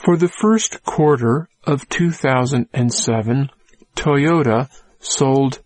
For the first quarter of 2007, Toyota sold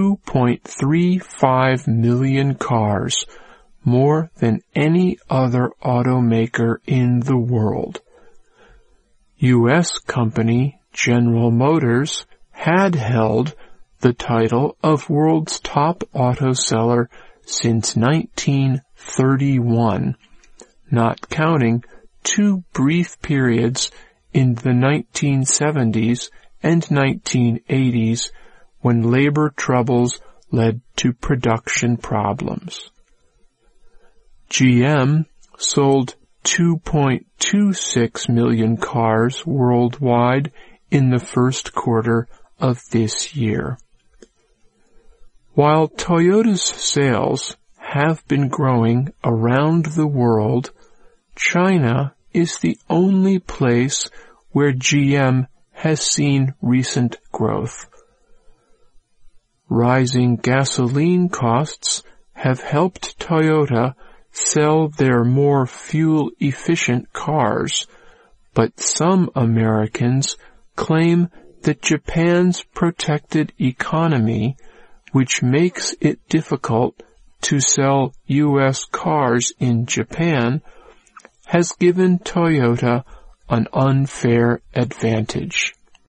2.35 million cars, more than any other automaker in the world. U.S. company General Motors had held the title of world's top auto seller since 1931, not counting 2 brief periods in the 1970s and 1980s when labor troubles led to production problems. GM sold 2.26 million cars worldwide in the first quarter of this year. While Toyota's sales have been growing around the world, China is the only place where GM has seen recent growth. Rising gasoline costs have helped Toyota sell their more fuel-efficient cars, but some Americans claim that Japan's protected economy, which makes it difficult to sell U.S. cars in Japan, has given Toyota an unfair advantage.